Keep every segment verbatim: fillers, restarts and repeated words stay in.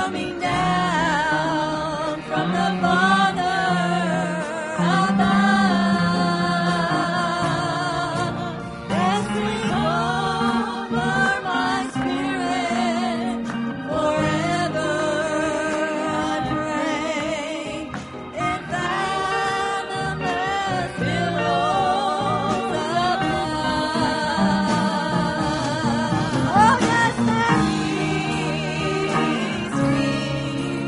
coming down from the Father above, resting over my spirit forever. I pray in fathomless billows of love. Oh yes, there is peace,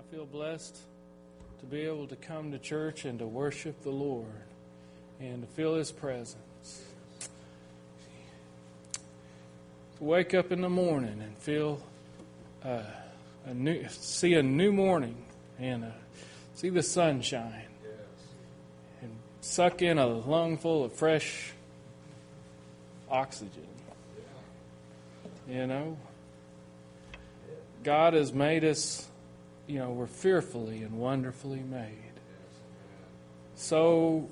feel blessed to be able to come to church and to worship the Lord and to feel His presence. To wake up in the morning and feel uh, a new, see a new morning and uh, see the sunshine and suck in a lungful of fresh oxygen. You know, God has made us, you know, we're fearfully and wonderfully made. So,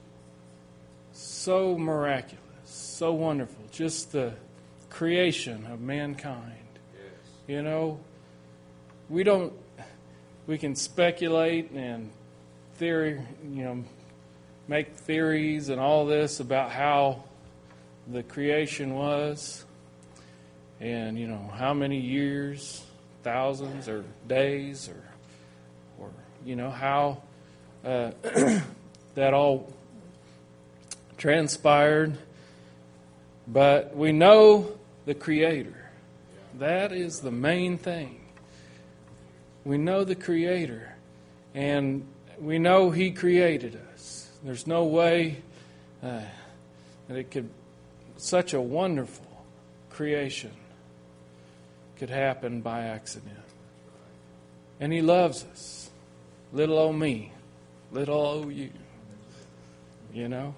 so miraculous, so wonderful. Just the creation of mankind. You know, we don't, we can speculate and theory, you know, make theories and all this about how the creation was and, you know, how many years, thousands or days or, or you know, how uh, that all transpired. But we know the Creator. That is the main thing. We know the Creator, and we know He created us. There's no way uh, that it could, such a wonderful creation could happen by accident. And He loves us. Little old me, little old you. You know?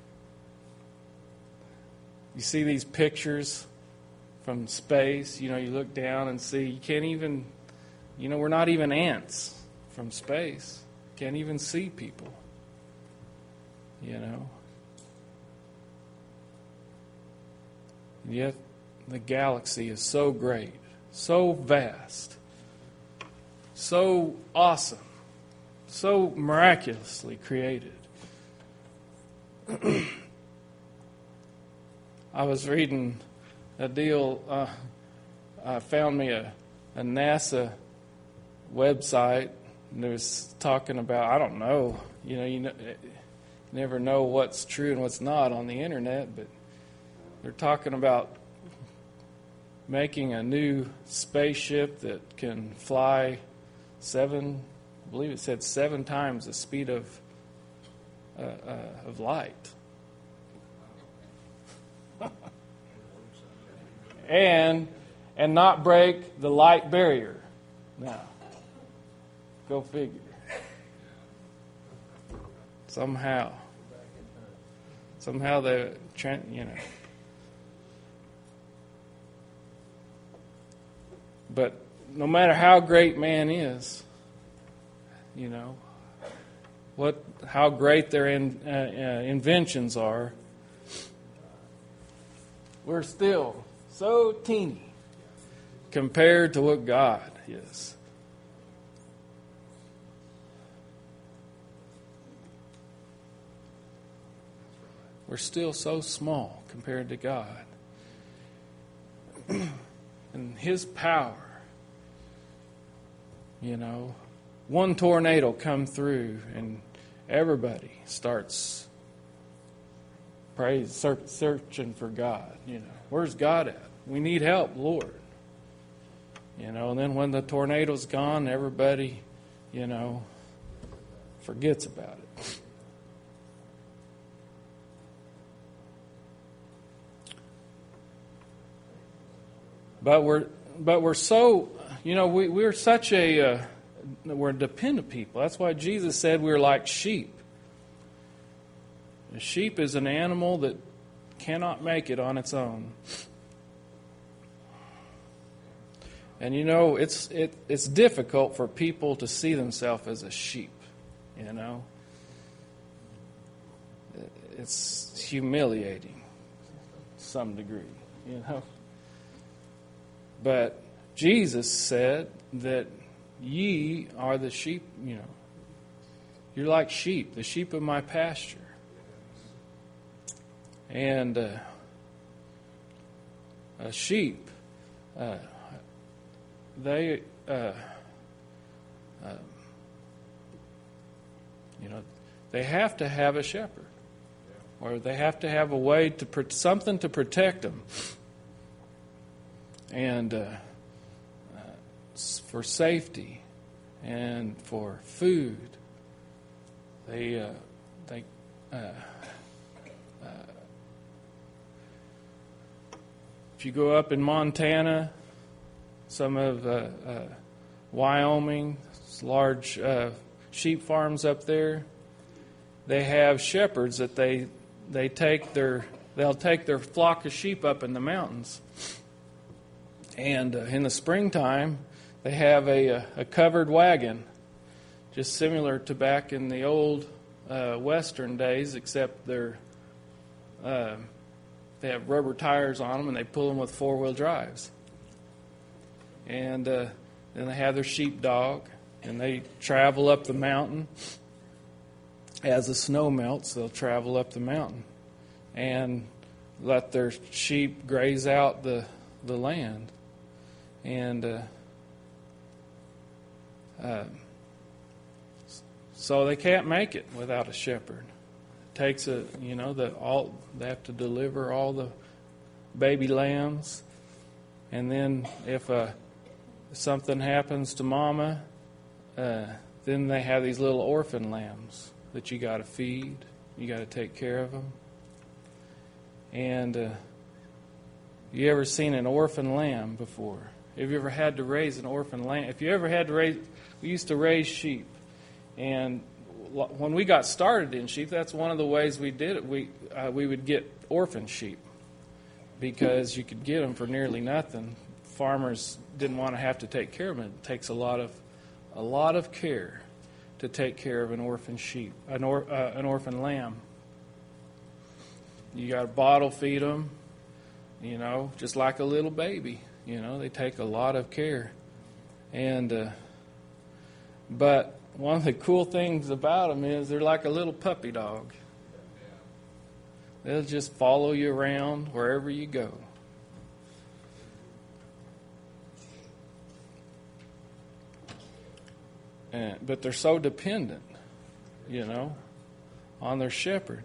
You see these pictures from space, you know, you look down and see, you can't even, you know, we're not even ants from space. Can't even see people. You know? And yet, the galaxy is so great, so vast, so awesome, so miraculously created. I was reading a deal, uh, I found me a, a NASA website, and it was talking about, I don't know, you know, you know, never know what's true and what's not on the internet, but they're talking about making a new spaceship that can fly seven, I believe it said seven times the speed of uh, uh, of light. and and not break the light barrier. Now, go figure. Somehow. Somehow they, you know. But no matter how great man is, you know, what, how great their in, uh, uh, inventions are, we're still so teeny compared to what God is. We're still so small compared to God. And His power, you know, one tornado come through and everybody starts praise, searching for God. You know, where's God at? We need help, Lord. You know, and then when the tornado's gone, everybody, you know, forgets about it. But we're, but we're so, you know, we, we're such a, uh, we're a dependent people. That's why Jesus said we're like sheep. A sheep is an animal that cannot make it on its own. And you know, it's it, it's difficult for people to see themselves as a sheep, you know. It's humiliating to some degree, you know. But Jesus said that ye are the sheep, you know. You're like sheep, the sheep of my pasture. And uh, a sheep, uh, they, uh, uh, you know, they have to have a shepherd, or they have to have a way to something to protect them. And uh, uh, for safety and for food. They, uh, they, uh, uh, if you go up in Montana, some of uh, uh, Wyoming, large uh, sheep farms up there, they have shepherds that they they take their they'll take their flock of sheep up in the mountains, and uh, in the springtime they have a a covered wagon, just similar to back in the old uh, Western days, except they're uh, they have rubber tires on them and they pull them with four wheel drives, and uh, then they have their sheepdog. And they travel up the mountain. As the snow melts, they'll travel up the mountain and let their sheep graze out the, the land. And uh, uh, so they can't make it without a shepherd. It takes a, you know, the all they have to deliver all the baby lambs. And then if uh, something happens to mama, Uh, then they have these little orphan lambs that you got to feed. You got to take care of them. And uh, you ever seen an orphan lamb before? Have you ever had to raise an orphan lamb? If you ever had to raise, we used to raise sheep, and when we got started in sheep, that's one of the ways we did it. We uh, we would get orphan sheep because you could get them for nearly nothing. Farmers didn't want to have to take care of them. It takes a lot of A lot of care to take care of an orphan sheep, an, or, uh, an orphan lamb. You got to bottle feed them, you know, just like a little baby. You know, they take a lot of care. And uh, but one of the cool things about them is they're like a little puppy dog. They'll just follow you around wherever you go. And, but they're so dependent, you know, on their shepherd.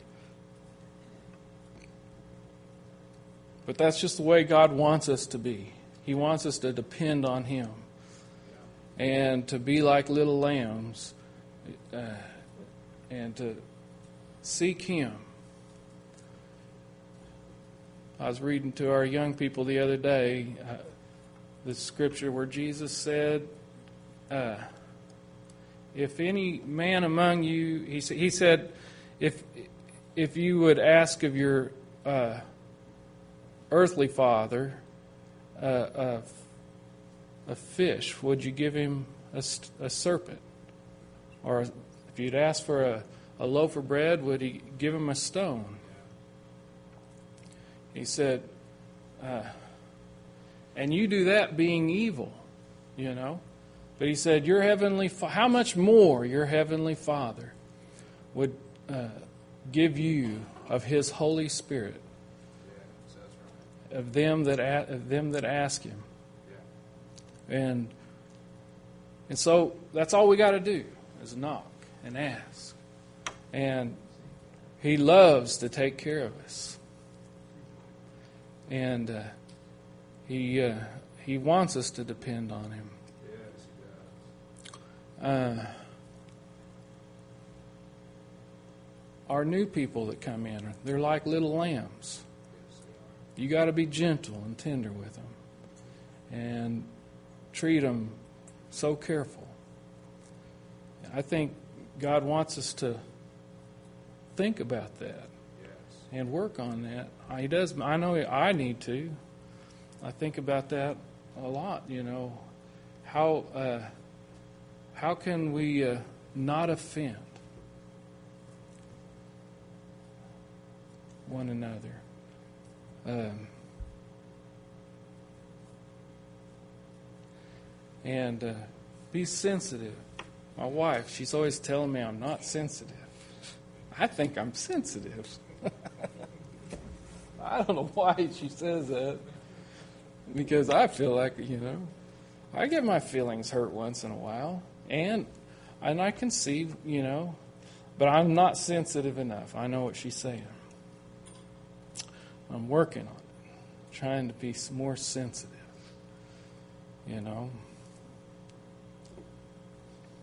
But that's just the way God wants us to be. He wants us to depend on Him and to be like little lambs uh, and to seek Him. I was reading to our young people the other day uh, the scripture where Jesus said, uh, if any man among you, he, he said, if if you would ask of your uh, earthly father uh, a, a fish, would you give him a, a serpent? Or if you'd ask for a, a loaf of bread, would he give him a stone? He said, uh, and you do that being evil, you know. But he said, your heavenly, how much more your heavenly Father would uh, give you of His Holy Spirit, of them that of them that ask Him, and and so that's all we got to do is knock and ask, and He loves to take care of us, and uh, He uh, He wants us to depend on Him. Uh, our new people that come in, they're like little lambs. You got to be gentle and tender with them and treat them so careful. I think God wants us to think about that and work on that. He does. I know I need to. I think about that a lot, you know. How... Uh, How can we uh, not offend one another? Um, and uh, be sensitive. My wife, she's always telling me I'm not sensitive. I think I'm sensitive. I don't know why she says that. Because I feel like, you know, I get my feelings hurt once in a while. And and I can see, you know, but I'm not sensitive enough. I know what she's saying. I'm working on it, trying to be more sensitive, you know.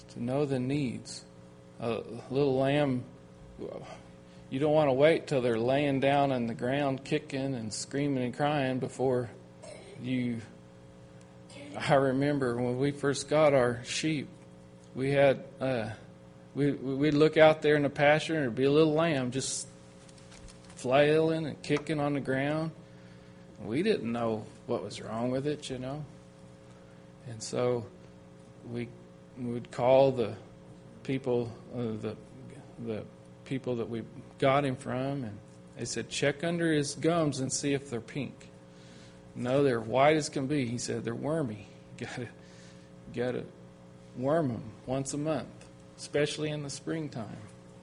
to know the needs. A little lamb, you don't want to wait till they're laying down on the ground kicking and screaming and crying before you... I remember when we first got our sheep, we had... Uh, we, we'd look out there in the pasture and there'd be a little lamb just flailing and kicking on the ground. We didn't know what was wrong with it, you know. And so we would call the people, uh, the the people that we got him from, and they said, check under his gums and see if they're pink. No, they're white as can be. He said, they're wormy. You gotta, gotta worm them once a month, especially in the springtime.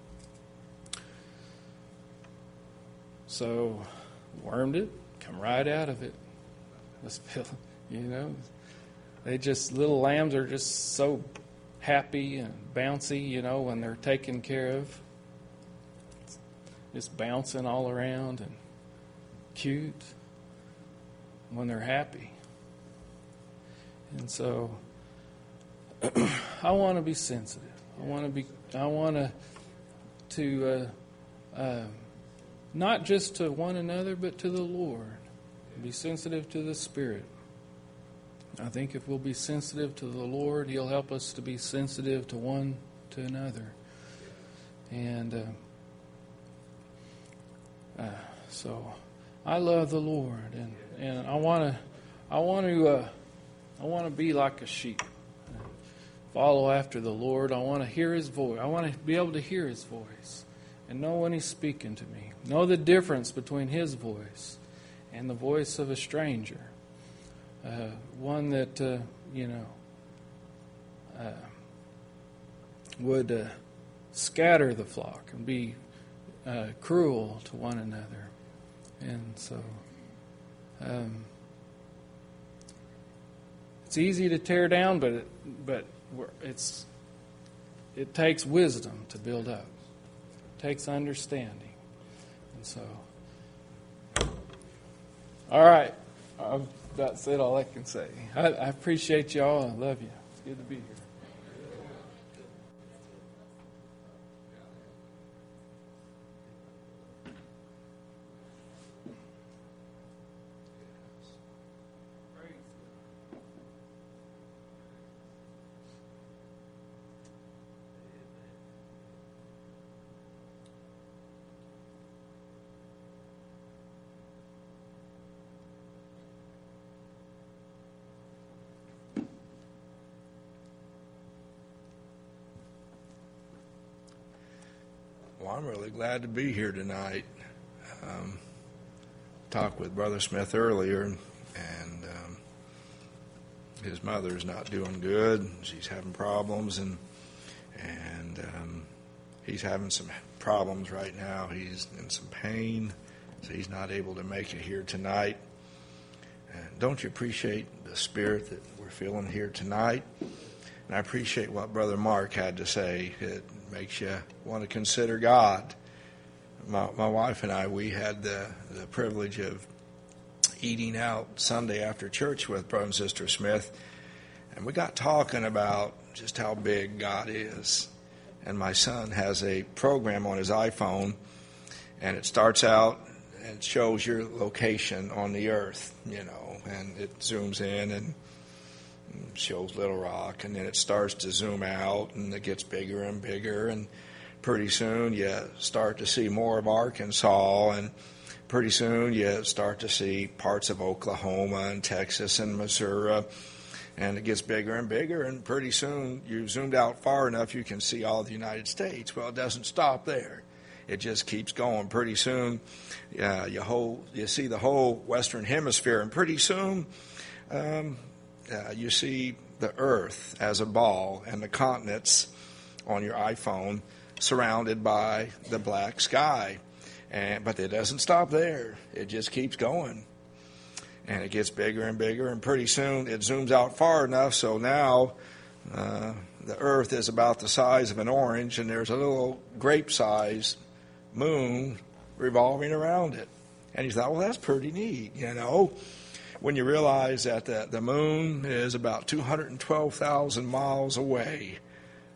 So, wormed it, come right out of it. You know, they just, little lambs are just so happy and bouncy, you know, when they're taken care of. Just bouncing all around and cute when they're happy. And so I want to be sensitive. I want to be. I want to to uh, uh, not just to one another, but to the Lord. Be sensitive to the Spirit. I think if we'll be sensitive to the Lord, He'll help us to be sensitive to one to another. And uh, uh, so, I love the Lord, and, and I want to, I want to, uh, I want to be like a sheep, follow after the Lord. I want to hear His voice. I want to be able to hear His voice, and know when He's speaking to me. Know the difference between His voice and the voice of a stranger. Uh, one that, uh, you know, uh, would uh, scatter the flock and be uh, cruel to one another. And so, um, it's easy to tear down, but it, but it's it takes wisdom to build up. It takes understanding. And so, all right. I've about said all I can say. I, I appreciate y'all. I love you. It's good to be here. Well, I'm really glad to be here tonight. Um, talked with Brother Smith earlier, and um, his mother's not doing good. She's having problems, and and um, he's having some problems right now. He's in some pain, so he's not able to make it here tonight. And don't you appreciate the spirit that we're feeling here tonight? And I appreciate what Brother Mark had to say. It makes you want to consider God. My, my wife and I, we had the, the privilege of eating out Sunday after church with Brother and Sister Smith, and we got talking about just how big God is. And my son has a program on his iPhone, and it starts out and it shows your location on the earth, you know, and it zooms in and shows Little Rock, and then it starts to zoom out, and it gets bigger and bigger, and pretty soon you start to see more of Arkansas, and pretty soon you start to see parts of Oklahoma and Texas and Missouri, and it gets bigger and bigger, and pretty soon you zoomed out far enough you can see all of the United States. Well, it doesn't stop there. It just keeps going. Pretty soon uh, you, whole, you see the whole Western Hemisphere, and pretty soon um, Uh, you see the earth as a ball and the continents on your iPhone surrounded by the black sky. And but it doesn't stop there. It just keeps going. And it gets bigger and bigger, and pretty soon it zooms out far enough so now uh, the earth is about the size of an orange, and there's a little grape-sized moon revolving around it. And you thought, well, that's pretty neat, you know. When you realize that the, the moon is about two hundred twelve thousand miles away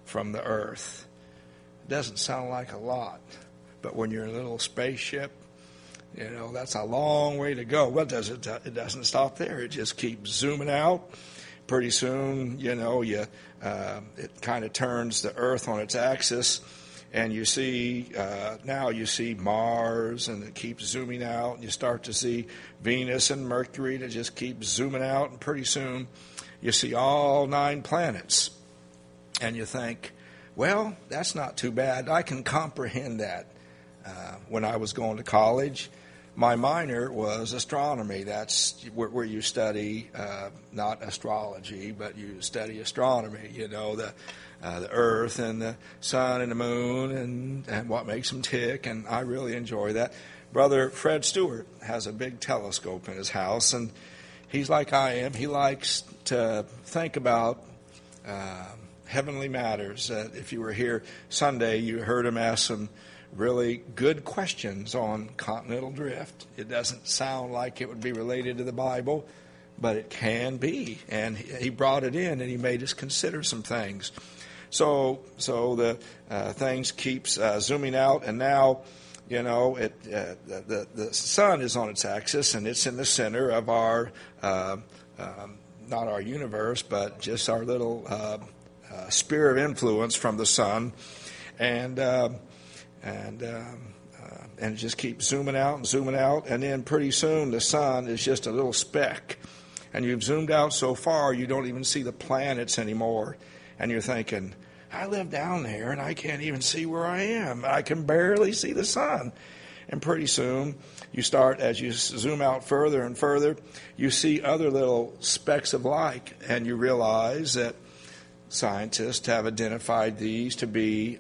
from the earth. It doesn't sound like a lot, but when you're in a little spaceship, you know, that's a long way to go. Well, does it, it doesn't stop there. It just keeps zooming out. Pretty soon, you know, you uh, it kind of turns the earth on its axis, and you see, uh, now you see Mars, and it keeps zooming out, and you start to see Venus and Mercury that just keep zooming out, and pretty soon you see all nine planets. And you think, well, that's not too bad. I can comprehend that. Uh, when I was going to college, my minor was astronomy. That's where, where you study uh, not astrology, but you study astronomy. You know, the uh, the Earth and the sun and the moon and, and what makes them tick, and I really enjoy that. Brother Fred Stewart has a big telescope in his house, and he's like I am. He likes to think about uh, heavenly matters. Uh, if you were here Sunday, you heard him ask some really good questions on continental drift. It doesn't sound like it would be related to the Bible, but it can be. And he brought it in, and he made us consider some things. So, so the uh, things keeps uh, zooming out, and now, you know, it uh, the the sun is on its axis, and it's in the center of our uh, um, not our universe, but just our little uh, uh, sphere of influence from the sun, and. Uh, And um, uh, and it just keeps zooming out and zooming out, and then pretty soon the sun is just a little speck. And you've zoomed out so far you don't even see the planets anymore. And you're thinking, I live down there and I can't even see where I am. I can barely see the sun. And pretty soon you start, as you zoom out further and further, you see other little specks of light, and you realize that scientists have identified these to be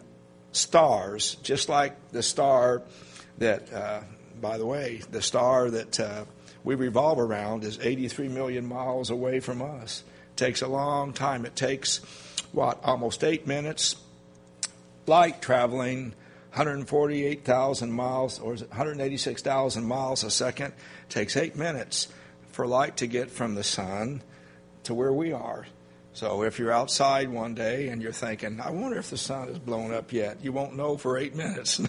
stars, just like the star that, uh, by the way, the star that uh, we revolve around is eighty-three million miles away from us. It takes a long time. It takes, what, almost eight minutes? Light traveling one hundred forty-eight thousand miles, or is it one hundred eighty-six thousand miles a second? It takes eight minutes for light to get from the sun to where we are. So if you're outside one day and you're thinking, I wonder if the sun is blown up yet, you won't know for eight minutes.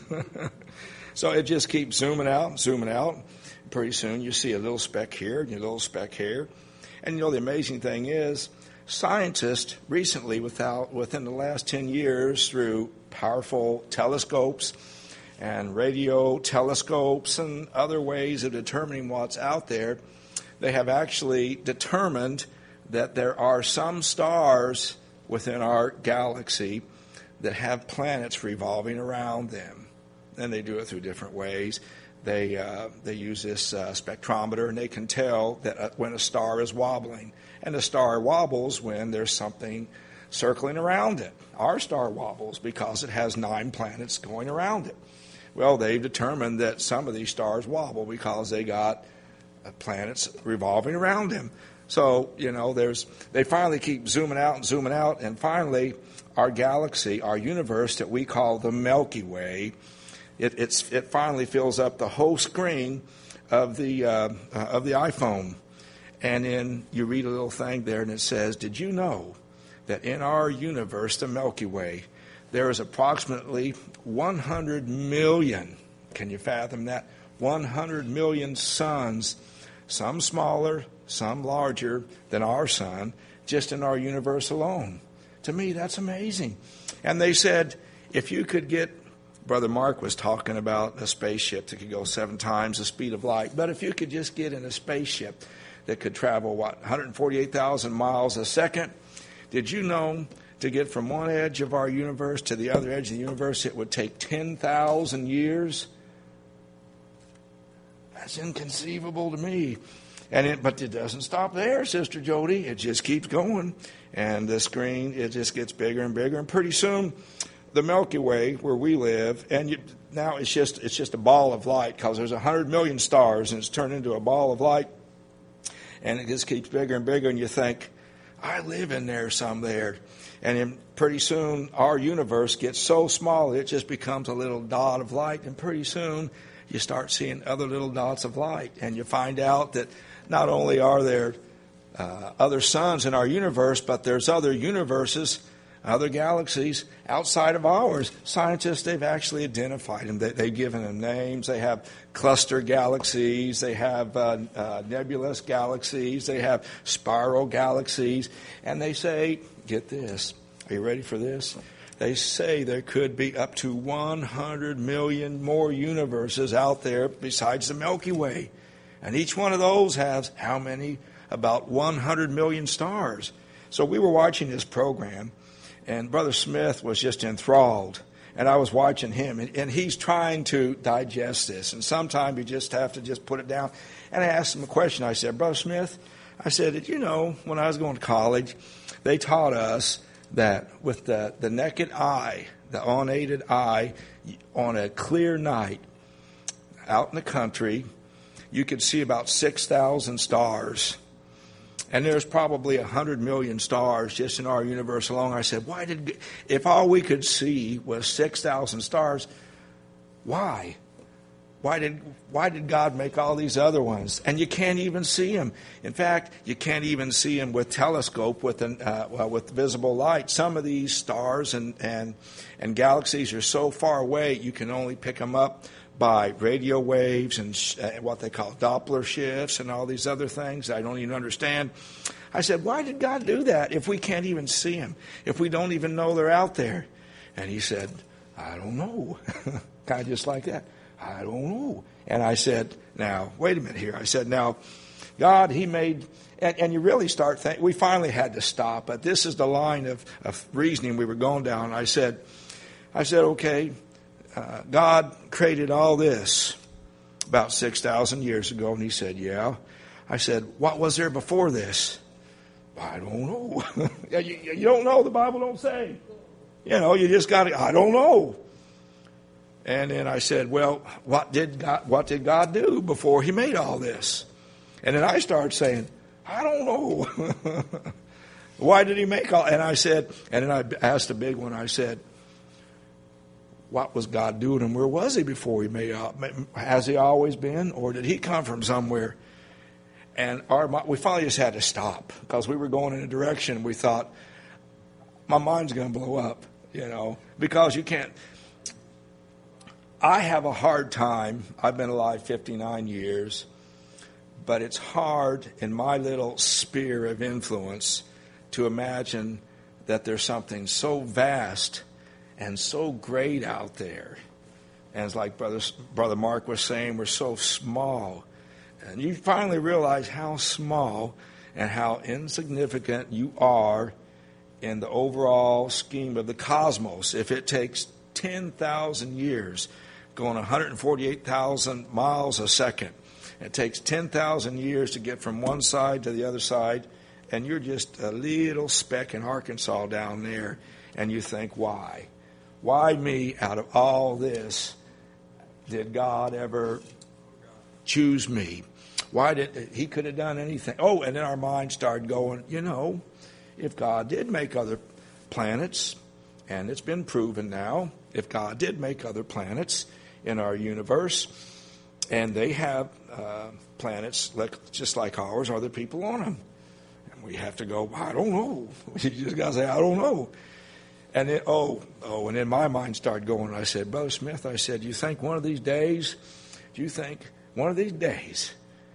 So it just keeps zooming out and zooming out. Pretty soon you see a little speck here and a little speck here. And you know, the amazing thing is, scientists recently, without, within the last ten years, through powerful telescopes and radio telescopes and other ways of determining what's out there, they have actually determined that there are some stars within our galaxy that have planets revolving around them. And they do it through different ways. They uh, they use this uh, spectrometer, and they can tell that uh, when a star is wobbling. And the star wobbles when there's something circling around it. Our star wobbles because it has nine planets going around it. Well, they've determined that some of these stars wobble because they got uh, planets revolving around them. So, you know, there's they finally keep zooming out and zooming out, and finally our galaxy, our universe that we call the Milky Way, it, it's, it finally fills up the whole screen of the uh, uh, of the iPhone. And then you read a little thing there, and it says, did you know that in our universe, the Milky Way, there is approximately one hundred million, can you fathom that, one hundred million suns, some smaller, some larger than our sun, just in our universe alone. To me, that's amazing. And they said, if you could get, Brother Mark was talking about a spaceship that could go seven times the speed of light, but if you could just get in a spaceship that could travel, what, one hundred forty-eight thousand miles a second, did you know to get from one edge of our universe to the other edge of the universe, it would take ten thousand years? That's inconceivable to me. And it, but it doesn't stop there, Sister Jody. It just keeps going. And the screen, it just gets bigger and bigger. And pretty soon, the Milky Way, where we live, and you, now it's just it's just a ball of light because there's one hundred million stars, and it's turned into a ball of light. And it just keeps bigger and bigger, and you think, I live in there some there. And then pretty soon, our universe gets so small, it just becomes a little dot of light. And pretty soon, you start seeing other little dots of light. And you find out that not only are there uh, other suns in our universe, but there's other universes other galaxies outside of ours. Scientists, they've actually identified them. They, they've given them names. They have cluster galaxies. They have uh, uh, nebulous galaxies. They have spiral galaxies. And they say, get this, are you ready for this? They say there could be up to one hundred million more universes out there besides the Milky Way. And each one of those has how many? About one hundred million stars. So we were watching this program, and Brother Smith was just enthralled. And I was watching him, and, and he's trying to digest this. And sometimes you just have to just put it down. And I asked him a question. I said, Brother Smith, I said, did you know when I was going to college, they taught us that with the, the naked eye, the unaided eye, on a clear night out in the country, you could see about six thousand stars. And there's probably one hundred million stars just in our universe alone. I said, why did, if all we could see was six thousand stars, why? Why did, why did God make all these other ones? And you can't even see them. In fact, you can't even see them with telescope, with an, uh, well, with visible light. Some of these stars and, and, and galaxies are so far away, you can only pick them up by radio waves and sh- uh, what they call Doppler shifts and all these other things I don't even understand. I said, why did God do that if we can't even see them, if we don't even know they're out there? And he said, I don't know. Kind of just like that. I don't know. And I said, now, wait a minute here. I said, now, God, he made, and, and you really start thinking, we finally had to stop, but this is the line of, of reasoning we were going down. I said, I said, okay, Uh, God created all this about six thousand years ago. And he said, yeah. I said, what was there before this? I don't know. you, you don't know. The Bible don't say. You know, you just got to, I don't know. And then I said, well, what did God, what did God do before he made all this? And then I started saying, I don't know. Why did he make all? And I said, and then I asked a big one. I said, what was God doing and where was he before he made it? Has he always been, or did he come from somewhere? And our, we finally just had to stop because we were going in a direction we thought, my mind's going to blow up, you know, because you can't. I have a hard time. I've been alive fifty-nine years, but it's hard in my little sphere of influence to imagine that there's something so vast and so great out there. And it's like Brother, Brother Mark was saying, we're so small. And you finally realize how small and how insignificant you are in the overall scheme of the cosmos. If it takes ten thousand years, going one hundred forty-eight thousand miles a second, it takes ten thousand years to get from one side to the other side, and you're just a little speck in Arkansas down there, and you think, why? Why me out of all this did God ever choose me? Why did he could have done anything? Oh, and then our mind started going, you know, if God did make other planets, and it's been proven now, if God did make other planets in our universe, and they have uh, planets like, just like ours, are there people on them? And we have to go, I don't know. You just got to say, I don't know. And then, oh, oh, and then my mind started going. I said, Brother Smith, I said, you think one of these days, do you think one of these days,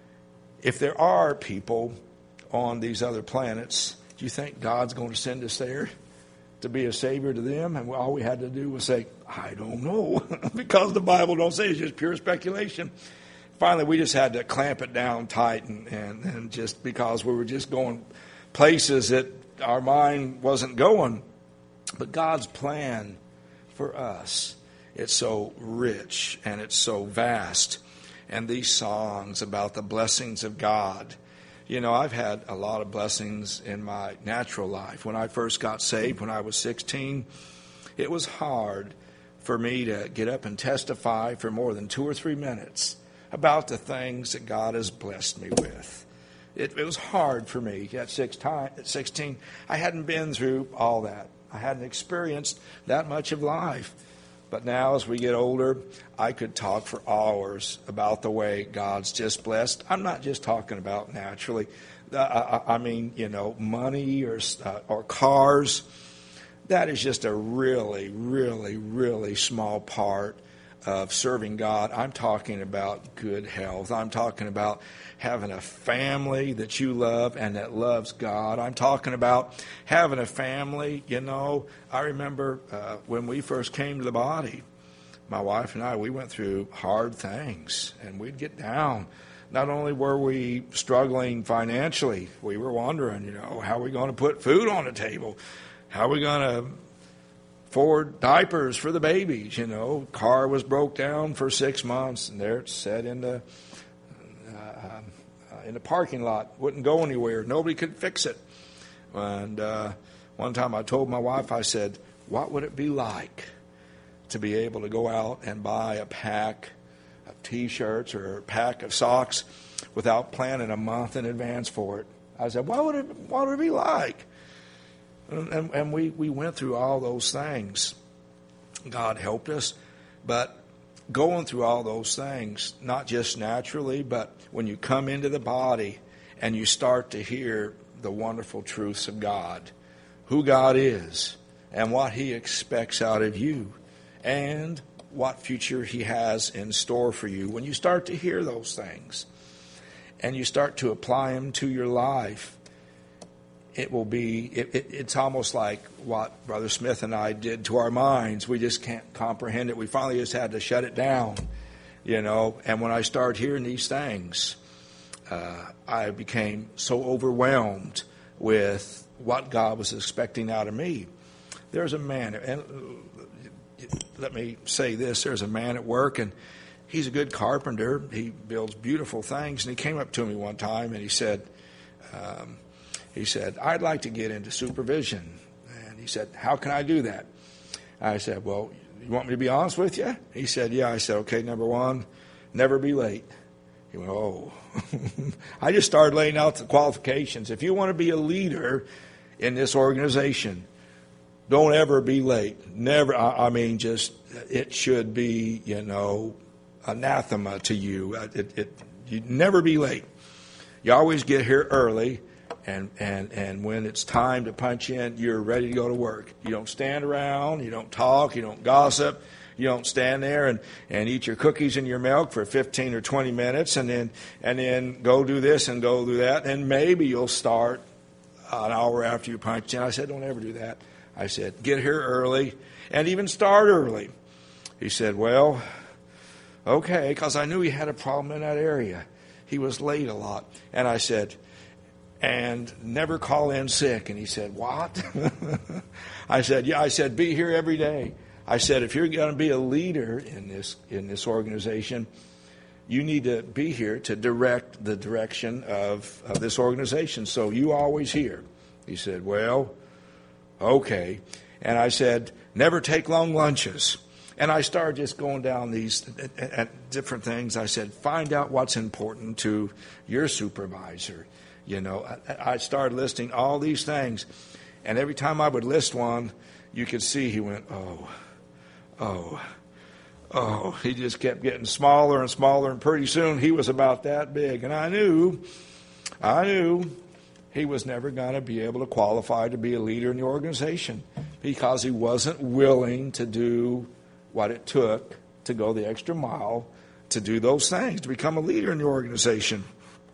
if there are people on these other planets, do you think God's going to send us there to be a savior to them? And all we had to do was say, I don't know, because the Bible don't say, it's just pure speculation. Finally, we just had to clamp it down tight, and, and, and just because we were just going places that our mind wasn't going. But God's plan for us, it's so rich and it's so vast. And these songs about the blessings of God. You know, I've had a lot of blessings in my natural life. When I first got saved, when I was sixteen, it was hard for me to get up and testify for more than two or three minutes about the things that God has blessed me with. It, it was hard for me at sixteen. I hadn't been through all that. I hadn't experienced that much of life. But now as we get older, I could talk for hours about the way God's just blessed. I'm not just talking about naturally. Uh, I, I mean, you know, money or uh, or cars. that is just a really, really, really small part of serving God. I'm talking about good health. I'm talking about having a family that you love and that loves God. I'm talking about having a family, you know. I remember uh, when we first came to the body, my wife and I, we went through hard things, and we'd get down. Not only were we struggling financially, we were wondering, you know, how are we going to put food on the table? How are we going to afford diapers for the babies? You know, car was broke down for six months, and there it sat in the uh, in the parking lot, wouldn't go anywhere. Nobody could fix it. And uh, one time I told my wife, I said, what would it be like to be able to go out and buy a pack of T-shirts or a pack of socks without planning a month in advance for it? I said, what would it, what would it be like? And, and, and we, we went through all those things. God helped us. But going through all those things, not just naturally, but when you come into the body and you start to hear the wonderful truths of God, who God is and what He expects out of you, and what future He has in store for you. When you start to hear those things and you start to apply them to your life, it will be, it, it, it's almost like what Brother Smith and I did to our minds. We just can't comprehend it. We finally just had to shut it down, you know. And when I started hearing these things, uh, I became so overwhelmed with what God was expecting out of me. There's a man, and let me say this, there's a man at work, and he's a good carpenter. He builds beautiful things. And he came up to me one time, and he said, um, he said, I'd like to get into supervision. And he said, how can I do that? I said, well, you want me to be honest with you? He said, yeah. I said, okay, number one, never be late. He went, oh. I just started laying out the qualifications. If you want to be a leader in this organization, don't ever be late. Never, I mean, just, it should be, you know, anathema to you. It, it, you never be late. You always get here early, and, and, and when it's time to punch in, you're ready to go to work. You don't stand around, you don't talk, you don't gossip, you don't stand there and, and eat your cookies and your milk for fifteen or twenty minutes and then, and then go do this and go do that, and maybe you'll start an hour after you punch in. I said, don't ever do that. I said, get here early and even start early. He said, well, okay, because I knew he had a problem in that area. He was late a lot. And I said, and never call in sick. And he said, what? I said, yeah, I said, be here every day. I said, if you're going to be a leader in this in this organization, you need to be here to direct the direction of, of this organization. So you always here. He said, well, okay. And I said, never take long lunches. And I started just going down these at different things. I said, find out what's important to your supervisor. You know, I, I started listing all these things. And every time I would list one, you could see he went, oh, oh, oh. He just kept getting smaller and smaller. And pretty soon he was about that big. And I knew, I knew he was never going to be able to qualify to be a leader in the organization because he wasn't willing to do what it took to go the extra mile to do those things, to become a leader in the organization.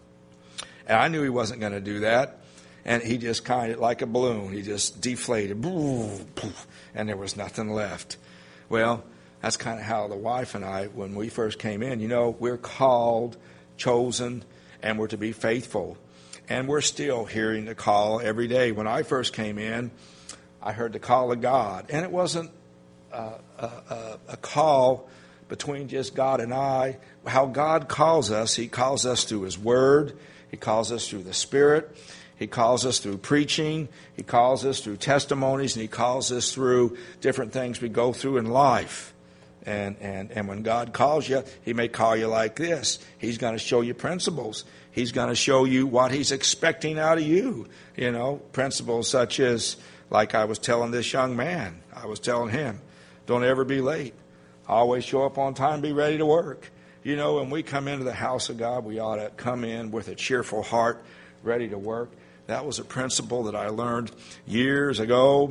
And I knew he wasn't going to do that. And he just kind of, like a balloon, he just deflated. And there was nothing left. Well, that's kind of how the wife and I, when we first came in, you know, we're called, chosen, and we're to be faithful. And we're still hearing the call every day. When I first came in, I heard the call of God. And it wasn't uh, a, a, a call between just God and I. How God calls us, He calls us through His Word. He calls us through the Spirit. He calls us through preaching. He calls us through testimonies. And He calls us through different things we go through in life. And, and, and when God calls you, He may call you like this. He's going to show you principles. He's going to show you what He's expecting out of you. You know, principles such as, like I was telling this young man, I was telling him, don't ever be late. Always show up on time, be ready to work. You know, when we come into the house of God, we ought to come in with a cheerful heart, ready to work. That was a principle that I learned years ago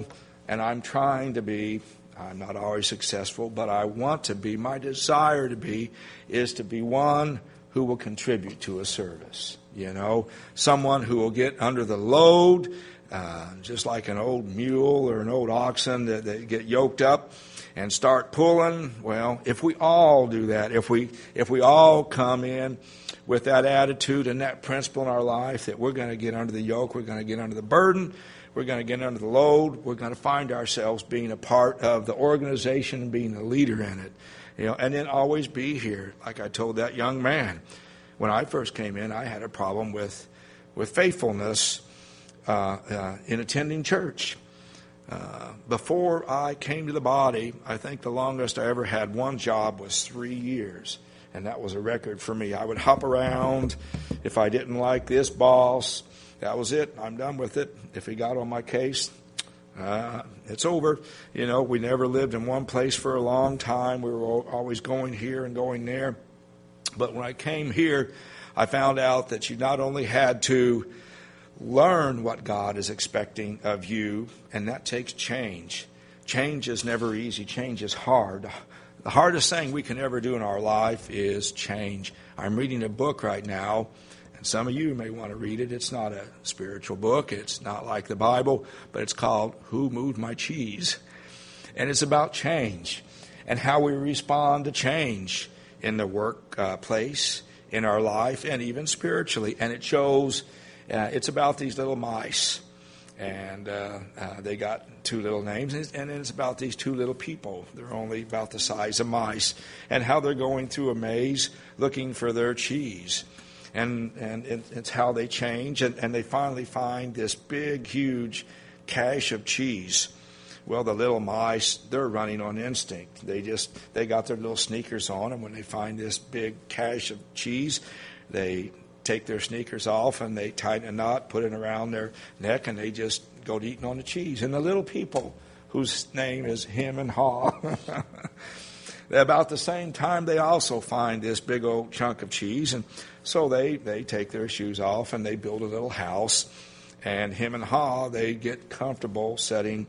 And I'm trying to be, I'm not always successful, but I want to be, my desire to be, is to be one who will contribute to a service. You know, someone who will get under the load, uh, just like an old mule or an old oxen that they get yoked up and start pulling. Well, if we all do that, if we if we all come in with that attitude and that principle in our life that we're going to get under the yoke, we're going to get under the burden, we're going to get under the load, we're going to find ourselves being a part of the organization and being a leader in it. You know, and then always be here. Like I told that young man, when I first came in, I had a problem with with faithfulness uh, uh, in attending church. Uh, before I came to the body, I think the longest I ever had one job was three years. And that was a record for me. I would hop around. If I didn't like this boss, that was it. I'm done with it. If he got on my case, uh, it's over. You know, we never lived in one place for a long time. We were always going here and going there. But when I came here, I found out that you not only had to learn what God is expecting of you, and that takes change. Change is never easy. Change is hard. The hardest thing we can ever do in our life is change. I'm reading a book right now, and some of you may want to read it. It's not a spiritual book. It's not like the Bible, but it's called Who Moved My Cheese? And it's about change and how we respond to change in the workplace, in our life, and even spiritually. And it shows, uh, it's about these little mice. And uh, uh, they got two little names, and it's about these two little people. They're only about the size of mice, and how they're going through a maze looking for their cheese. And and it, it's how they change, and, and they finally find this big, huge cache of cheese. Well, the little mice, they're running on instinct. They just, they got their little sneakers on, and when they find this big cache of cheese, they take their sneakers off and they tighten a knot, put it around their neck, and they just go to eating on the cheese. And the little people, whose name is Him and Haw, about the same time they also find this big old chunk of cheese, and so they, they take their shoes off and they build a little house. And Him and Haw, they get comfortable setting,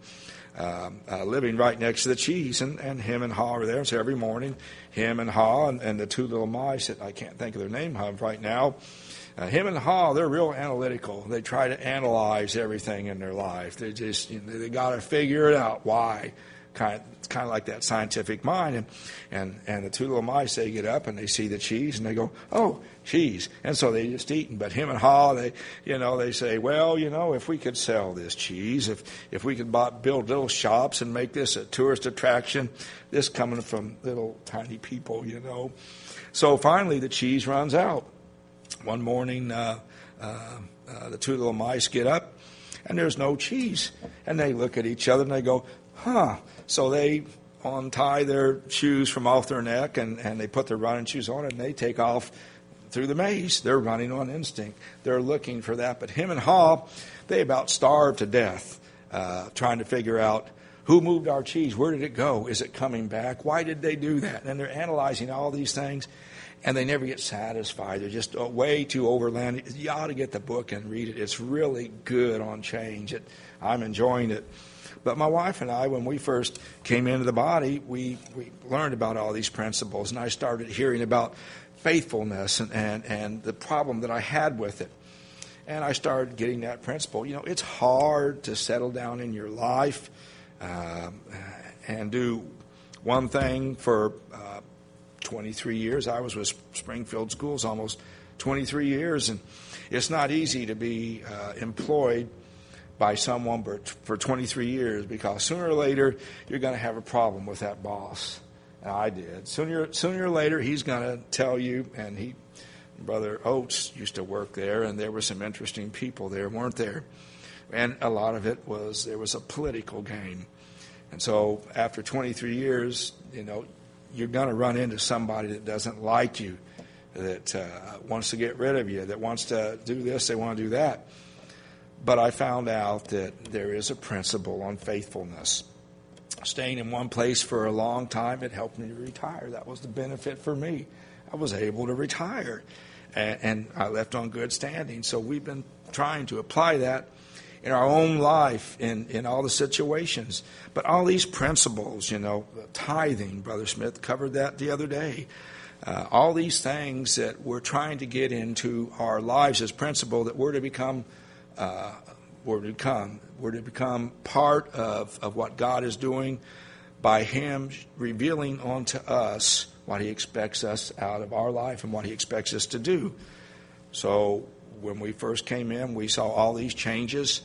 um, uh, living right next to the cheese, and, and Him and Haw are there. So every morning, Him and Haw and, and the two little mice that I can't think of their name of right now, Uh, Him and Haw, they're real analytical. They try to analyze everything in their life. They just, you know, they got to figure it out. Why? Kind of, it's kind of like that scientific mind. And, and and the two little mice, they get up and they see the cheese and they go, oh, cheese. And so they just eat. But Him and Haw, they, you know, they say, well, you know, if we could sell this cheese, if if we could buy, build little shops and make this a tourist attraction, this coming from little tiny people, you know. So finally, the cheese runs out. One morning, uh, uh, uh, the two little mice get up, and there's no cheese. And they look at each other, and they go, huh. So they untie their shoes from off their neck, and, and they put their running shoes on, and they take off through the maze. They're running on instinct. They're looking for that. But Him and Haw, they about starved to death uh, trying to figure out, who moved our cheese? Where did it go? Is it coming back? Why did they do that? And they're analyzing all these things. And they never get satisfied. They're just way too overlanded. You ought to get the book and read it. It's really good on change. It, I'm enjoying it. But my wife and I, when we first came into the body, we, we learned about all these principles. And I started hearing about faithfulness and, and, and the problem that I had with it. And I started getting that principle. You know, it's hard to settle down in your life uh, and do one thing for uh, twenty-three years. I was with Springfield Schools almost twenty-three years, and it's not easy to be uh, employed by someone for twenty-three years, because sooner or later you're going to have a problem with that boss. And I did. Sooner, sooner or later he's going to tell you, and he, Brother Oates used to work there, and there were some interesting people there, weren't there? And a lot of it was, there was a political game. And so after twenty-three years, you know, you're going to run into somebody that doesn't like you, that uh, wants to get rid of you, that wants to do this, they want to do that. But I found out that there is a principle on faithfulness. Staying in one place for a long time, it helped me to retire. That was the benefit for me. I was able to retire, and, and I left on good standing. So we've been trying to apply that in our own life, in, in all the situations. But all these principles, you know, tithing, Brother Smith covered that the other day. Uh, all these things that we're trying to get into our lives as principle that we're to become, uh, we're to become, we're to become part of, of what God is doing by Him revealing unto us what He expects us out of our life and what He expects us to do. So when we first came in, we saw all these changes,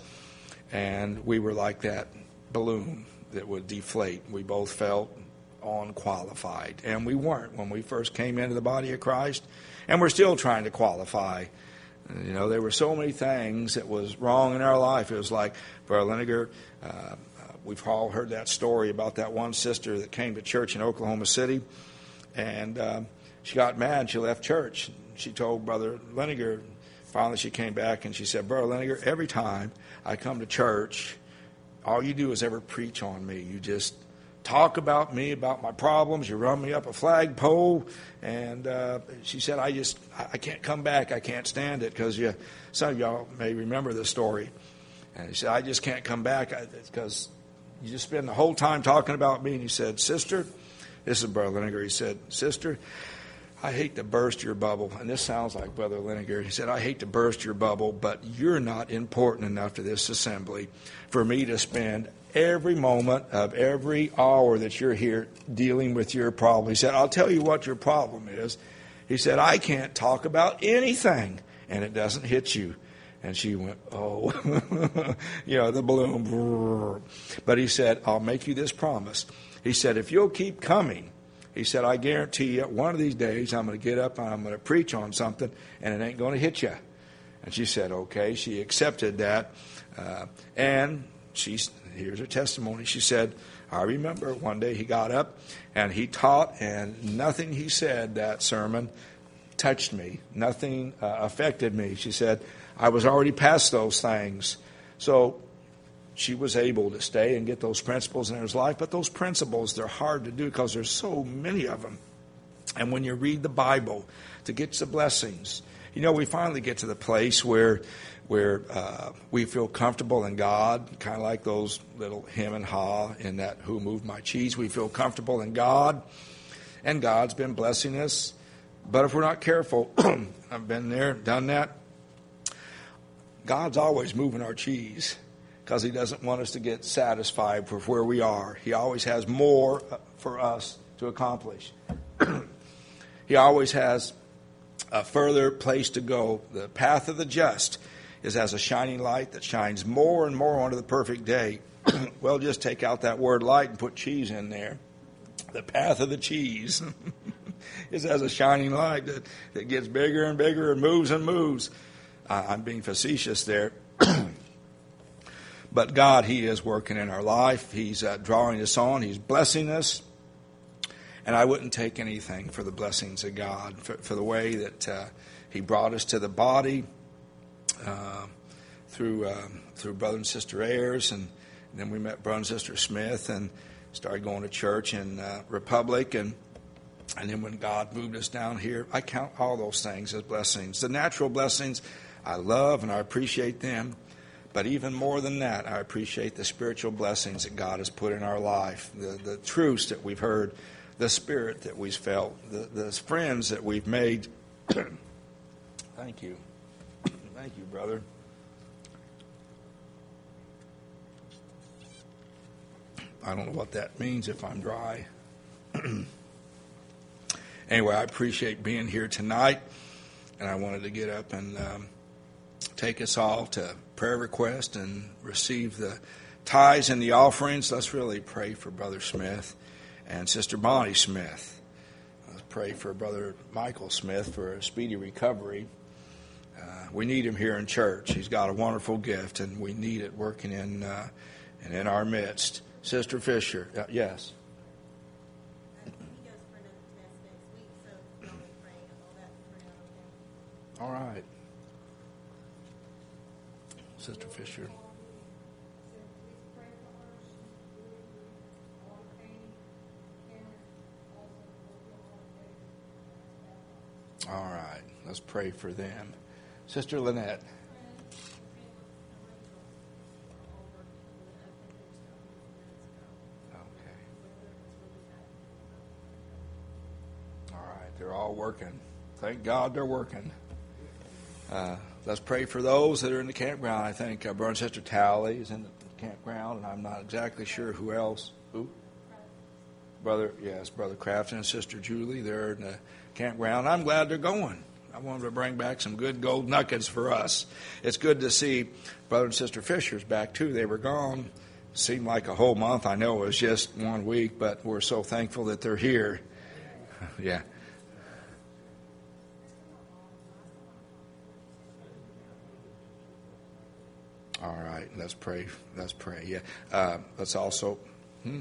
and we were like that balloon that would deflate. We both felt unqualified, and we weren't when we first came into the body of Christ, and we're still trying to qualify. You know, there were so many things that was wrong in our life. It was like, Brother Leniger, uh, we've all heard that story about that one sister that came to church in Oklahoma City, and uh, she got mad. She left church. She told Brother Leniger, finally she came back and she said, Brother Leniger, every time I come to church, all you do is ever preach on me. You just talk about me, about my problems. You run me up a flagpole. And uh, she said, I just, I can't come back. I can't stand it because you, some of y'all may remember this story. And he said, I just can't come back because you just spend the whole time talking about me. And he said, Sister, this is Brother Leniger. He said, Sister, I hate to burst your bubble. And this sounds like Brother Leniger. He said, I hate to burst your bubble, but you're not important enough to this assembly for me to spend every moment of every hour that you're here dealing with your problem. He said, I'll tell you what your problem is. He said, I can't talk about anything, and it doesn't hit you. And she went, oh, you know, the balloon. But he said, I'll make you this promise. He said, if you'll keep coming, he said, I guarantee you one of these days I'm going to get up and I'm going to preach on something, and it ain't going to hit you. And she said, okay. She accepted that. Uh, and she's, here's her testimony. She said, I remember one day he got up and he taught, and nothing he said that sermon touched me. Nothing uh, affected me. She said, I was already past those things. So she was able to stay and get those principles in her life. But those principles, they're hard to do because there's so many of them. And when you read the Bible to get the blessings, you know, we finally get to the place where where uh, we feel comfortable in God, kind of like those little him and ha in that Who Moved My Cheese. We feel comfortable in God, and God's been blessing us. But if we're not careful, I've been there, done that, God's always moving our cheese because He doesn't want us to get satisfied with where we are. He always has more for us to accomplish. He always has a further place to go. The path of the just is as a shining light that shines more and more onto the perfect day. Well, just take out that word light and put cheese in there. The path of the cheese is as a shining light that, that gets bigger and bigger and moves and moves. Uh, I'm being facetious there. But God, He is working in our life. He's uh, drawing us on. He's blessing us. And I wouldn't take anything for the blessings of God, for, for the way that uh, He brought us to the body uh, through uh, through Brother and Sister Ayers. And, and then we met Brother and Sister Smith and started going to church in uh, Republic. And, and then when God moved us down here, I count all those things as blessings. The natural blessings, I love and I appreciate them. But even more than that, I appreciate the spiritual blessings that God has put in our life, the, the truths that we've heard, the spirit that we've felt, the, the friends that we've made. Thank you. Thank you, brother. I don't know what that means if I'm dry. Anyway, I appreciate being here tonight, and I wanted to get up and um, take us all to prayer request and receive the tithes and the offerings. Let's really pray for Brother Smith and Sister Bonnie Smith. Let's pray for Brother Michael Smith for a speedy recovery. Uh, we need him here in church. He's got a wonderful gift, and we need it working in uh, and in our midst. Sister Fisher, uh, yes. All right. Sister Fisher. All right. Let's pray for them. Sister Lynette. They're all working. Thank God they're working. Uh, let's pray for those that are in the campground. I think uh, Brother and Sister Tally is in the campground, and I'm not exactly sure who else. Who? Brother, yes, Brother Crafton and Sister Julie. They're in the campground. I'm glad they're going. I wanted to bring back some good gold nuggets for us. It's good to see Brother and Sister Fisher's back, too. They were gone. Seemed like a whole month. I know it was just one week, but we're so thankful that they're here. Yeah. All right, let's pray. Let's pray. Yeah. Uh, let's also. Hmm?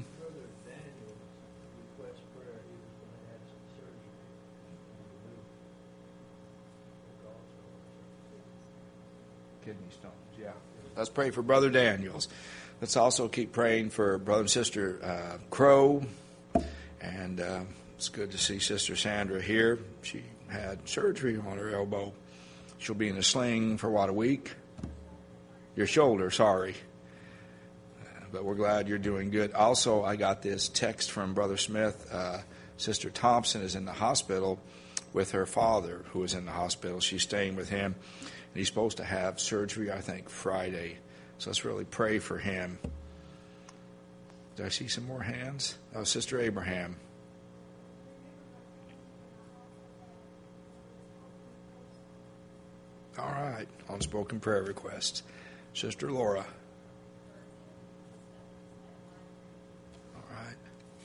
Kidney stones, yeah. Let's pray for Brother Daniels. Let's also keep praying for Brother and Sister uh, Crow. And uh, it's good to see Sister Sandra here. She had surgery on her elbow. She'll be in a sling for, what, a week? Your shoulder, sorry. Uh, but we're glad you're doing good. Also, I got this text from Brother Smith. Uh, Sister Thompson is in the hospital with her father, who is in the hospital. She's staying with him. And he's supposed to have surgery, I think, Friday. So let's really pray for him. Did I see some more hands? Oh, Sister Abraham. All right. Unspoken prayer requests. Sister Laura. All right.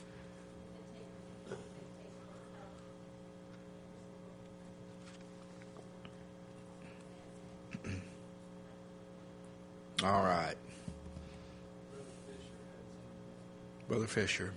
All right. Brother Fisher.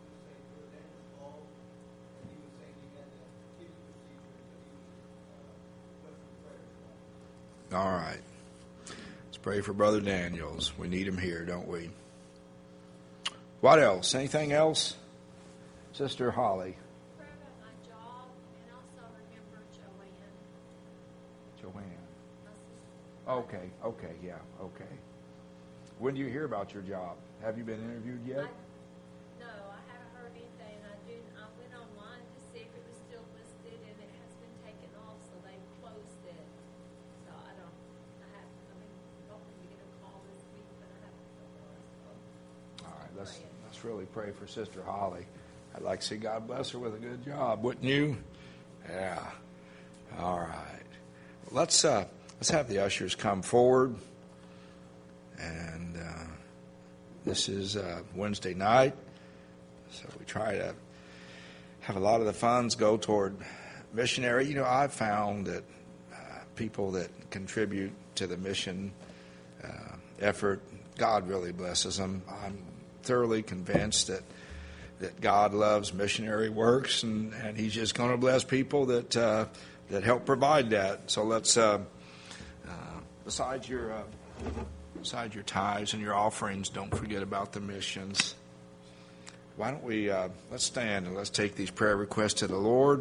All right. Let's pray for Brother Daniels. We need him here, don't we? What else? Anything else? Sister Holly. Pray about my job and also remember Joanne. Joanne. My sister. Okay, okay, yeah, okay. When do you hear about your job? Have you been interviewed yet? I, no, I haven't heard anything. I do. I went online to see if it was still listed, and it has been taken off, so they closed it. So I don't. I have. I mean, hoping to get a call this week, but I haven't so far. So All right, let's let's really pray for Sister Holly. I'd like to see God bless her with a good job, wouldn't you? Yeah. All right. Let's uh, let's have the ushers come forward. And uh, this is uh, Wednesday night, so we try to have a lot of the funds go toward missionary. You know, I've found that uh, people that contribute to the mission uh, effort, God really blesses them. I'm thoroughly convinced that that God loves missionary works, and, and He's just going to bless people that uh, that help provide that. So let's, uh, uh, besides your uh, besides your tithes and your offerings, don't forget about the missions. Why don't we uh, let's stand and let's take these prayer requests to the Lord.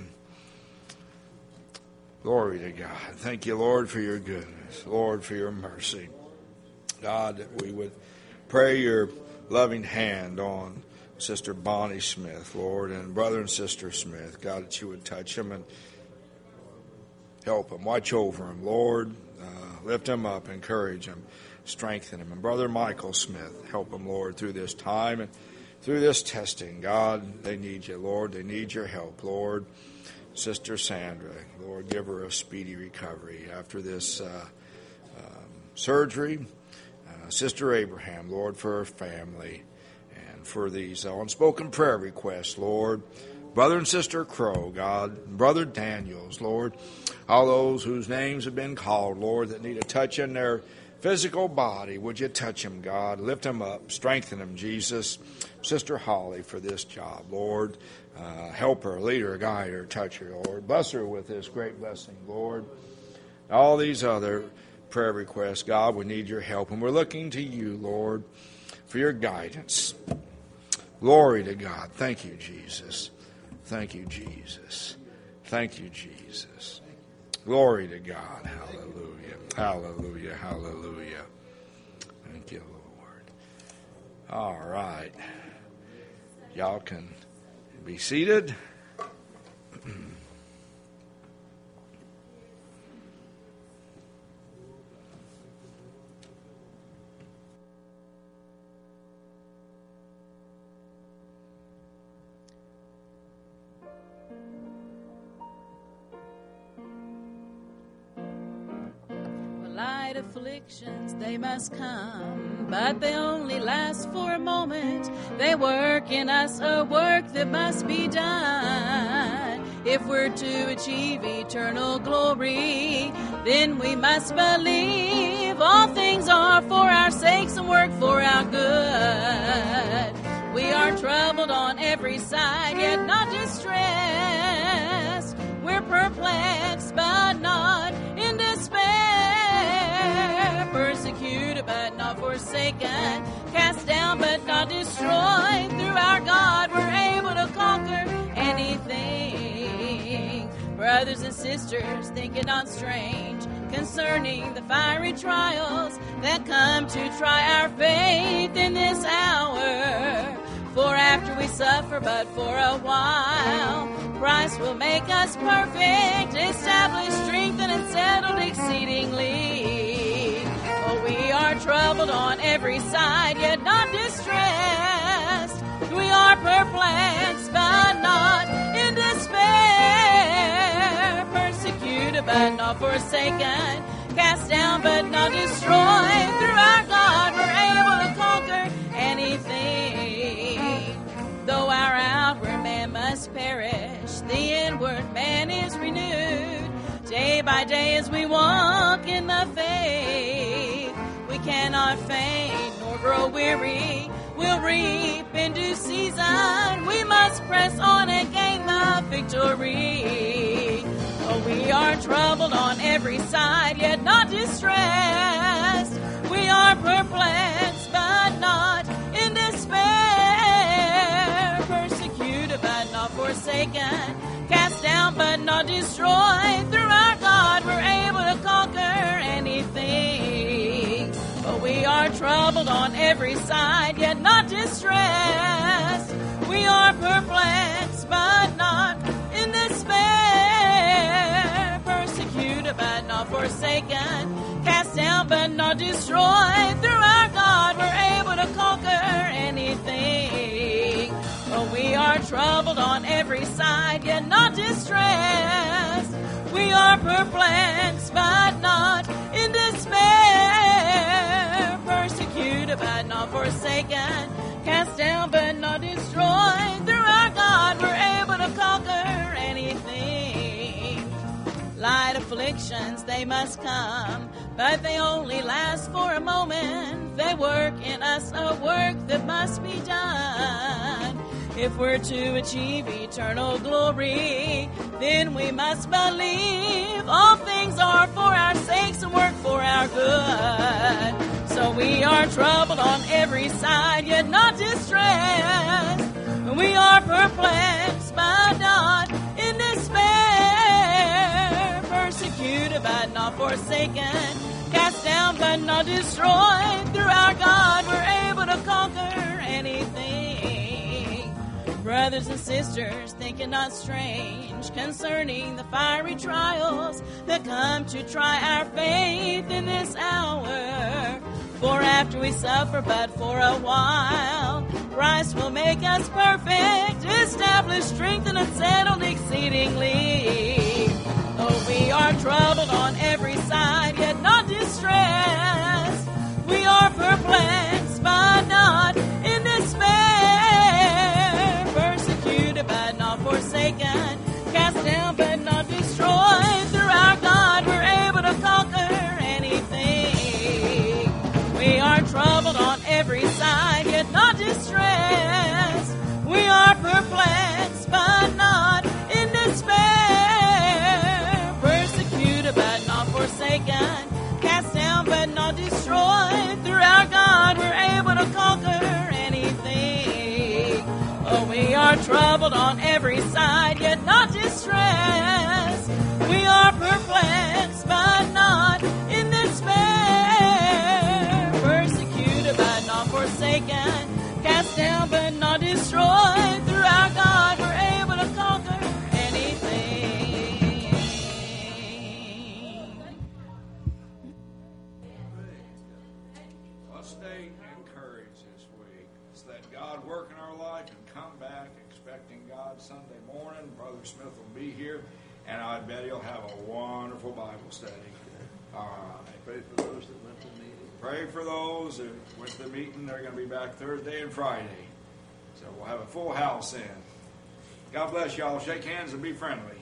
Glory to God. Thank you, Lord, for your goodness. Lord, for your mercy. God, that we would pray your loving hand on Sister Bonnie Smith, Lord, and Brother and Sister Smith. God, that you would touch them and help them. Watch over them, Lord. Uh, lift them up, encourage them, strengthen them. And Brother Michael Smith, help them, Lord, through this time and through this testing. God, they need you, Lord. They need your help, Lord. Sister Sandra, Lord, give her a speedy recovery after this uh, um, surgery. Uh, Sister Abraham, Lord, for her family and for these unspoken prayer requests, Lord. Brother and Sister Crow, God. Brother Daniels, Lord. All those whose names have been called, Lord, that need a touch in their physical body. Would you touch them, God? Lift them up. Strengthen them, Jesus. Sister Holly for this job, Lord. Uh, help her, lead her, guide her, touch her, Lord. Bless her with this great blessing, Lord. All these other prayer requests, God, we need your help. And we're looking to you, Lord, for your guidance. Glory to God. Thank you, Jesus. Thank you, Jesus. Thank you, Jesus. Glory to God. Hallelujah. Hallelujah. Hallelujah. Thank you, Lord. All right. Y'all can be seated. Light afflictions, they must come, but they only last for a moment. They work in us a work that must be done. If we're to achieve eternal glory, then we must believe all things are for our sakes and work for our good. We are troubled on every side, yet not distressed. We're perplexed, but not in despair. Persecuted, but not forsaken. Cast down, but not destroyed. Through our God, we're able to conquer anything. Brothers and sisters, think it not strange concerning the fiery trials that come to try our faith in this hour. For after we suffer but for a while, Christ will make us perfect, established, strengthened, and settled exceedingly. Oh, we are troubled on every side, yet not distressed. We are perplexed, but not in despair. Persecuted, but not forsaken. Cast down, but not destroyed. Through our God, we're able to conquer anything. Though our outward man must perish, the inward man is renewed. Day by day as we walk in the faith, we cannot faint nor grow weary. We'll reap in due season. We must press on and gain the victory. Oh, we are troubled on every side, yet not distressed. We are perplexed, but not in despair. Persecuted, but not forsaken. Cast down, but not destroyed. Through our God, we're able to conquer anything. But we are troubled on every side, yet not distressed. We are perplexed, but not in despair. Persecuted, but not forsaken. Cast down, but not destroyed. Through our God, we're able to conquer anything. Oh, we are troubled on every side, yet not distressed. We are perplexed, but not in despair. Persecuted, but not forsaken. Cast down, but not destroyed. Through our God, we're able to conquer anything. Light afflictions, they must come, but they only last for a moment. They work in us a work that must be done. If we're to achieve eternal glory, then we must believe all things are for our sakes and work for our good. So we are troubled on every side, yet not distressed. We are perplexed, but not in despair. Persecuted, but not forsaken. Cast down, but not destroyed. Through our God, we're able to conquer anything. Brothers and sisters, think it not strange concerning the fiery trials that come to try our faith in this hour. For after we suffer but for a while, Christ will make us perfect, established, strengthened, and settled exceedingly. Oh, we are troubled on every side, yet not distressed. We are perplexed, but not in despair. Persecuted, but not forsaken. Cast down, but not destroyed. Through our God, we're able to conquer anything. We are troubled on every side, yet not distressed. We are perplexed, but not in despair. Persecuted, but not forsaken. Cast down, but not destroyed. Through our God, we're able to conquer anything. Oh, we are troubled on every side, yet not distressed. We are perplexed, but not in despair. Persecuted, but not forsaken. Cast down, but not destroyed. Through our God, we're able to conquer anything. stay encouraged this week. Let's let God work in our life and come back expecting God Sunday morning. Brother Smith will be here, and I bet he'll have a wonderful Bible study. All right. Pray for those that went to the meeting. Pray for those that went to the meeting. They're going to be back Thursday and Friday. So we'll have a full house then. God bless y'all. Shake hands and be friendly.